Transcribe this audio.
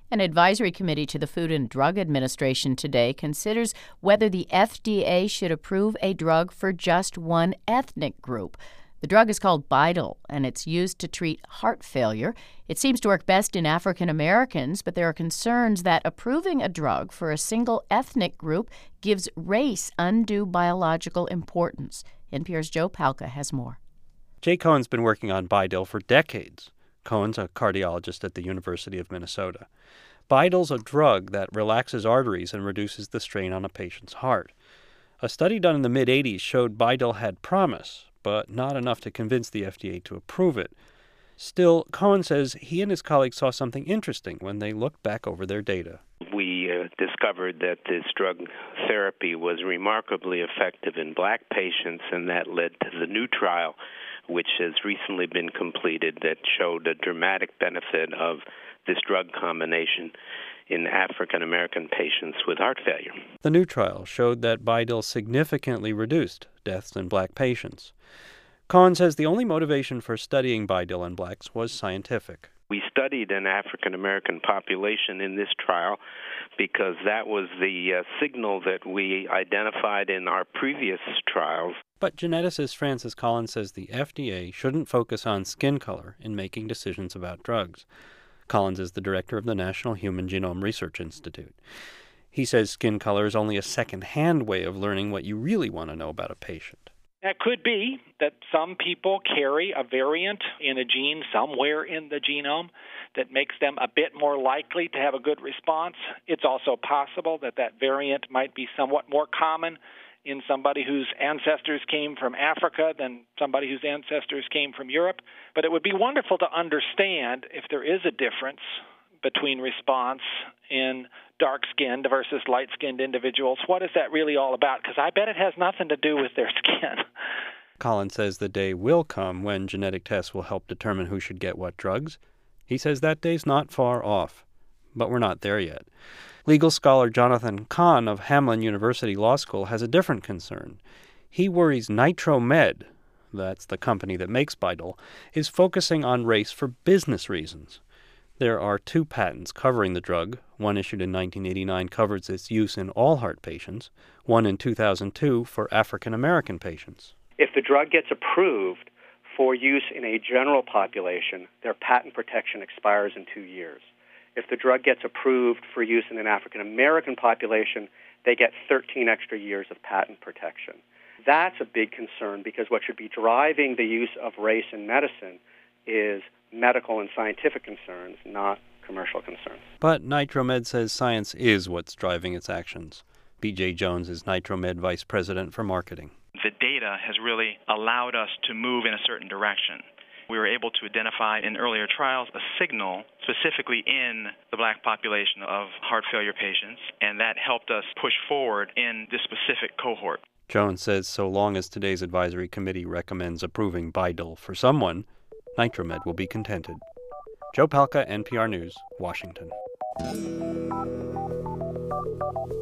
An advisory committee to the Food and Drug Administration today considers whether the FDA should approve a drug for just one ethnic group. The drug is called Bidil, and it's used to treat heart failure. It seems to work best in African Americans, but there are concerns that approving a drug for a single ethnic group gives race undue biological importance. NPR's Joe Palca has more. Jay Cohen's been working on Bidil for decades. Cohen's a cardiologist at the University of Minnesota. Bidil's a drug that relaxes arteries and reduces the strain on a patient's heart. A study done in the mid-'80s showed Bidil had promise, but not enough to convince the FDA to approve it. Still, Cohen says he and his colleagues saw something interesting when they looked back over their data. We discovered that this drug therapy was remarkably effective in black patients, and that led to the new trial, which has recently been completed, that showed a dramatic benefit of this drug combination in African American patients with heart failure. The new trial showed that Bidil significantly reduced deaths in black patients. Cohen says the only motivation for studying Bidil in blacks was scientific. We studied an African American population in this trial because that was the signal that we identified in our previous trials. But geneticist Francis Collins says the FDA shouldn't focus on skin color in making decisions about drugs. Collins is the director of the National Human Genome Research Institute. He says skin color is only a second-hand way of learning what you really want to know about a patient. It could be that some people carry a variant in a gene somewhere in the genome that makes them a bit more likely to have a good response. It's also possible that that variant might be somewhat more common in somebody whose ancestors came from Africa than somebody whose ancestors came from Europe. But it would be wonderful to understand if there is a difference between response in dark-skinned versus light-skinned individuals. What is that really all about? Because I bet it has nothing to do with their skin. Collins says the day will come when genetic tests will help determine who should get what drugs. He says that day's not far off, but we're not there yet. Legal scholar Jonathan Cahn of Hamline University Law School has a different concern. He worries Nitromed, that's the company that makes Bidil, is focusing on race for business reasons. There are 2 patents covering the drug. One issued in 1989 covers its use in all heart patients, one in 2002 for African American patients. If the drug gets approved for use in a general population, their patent protection expires in 2 years. If the drug gets approved for use in an African American population, they get 13 extra years of patent protection. That's a big concern because what should be driving the use of race in medicine is medical and scientific concerns, not commercial concerns. But Nitromed says science is what's driving its actions. B.J. Jones is Nitromed Vice President for Marketing. The data has really allowed us to move in a certain direction. We were able to identify in earlier trials a signal specifically in the black population of heart failure patients, and that helped us push forward in this specific cohort. Jones says so long as today's advisory committee recommends approving Bidil for someone, Nitromed will be contented. Joe Palca, NPR News, Washington.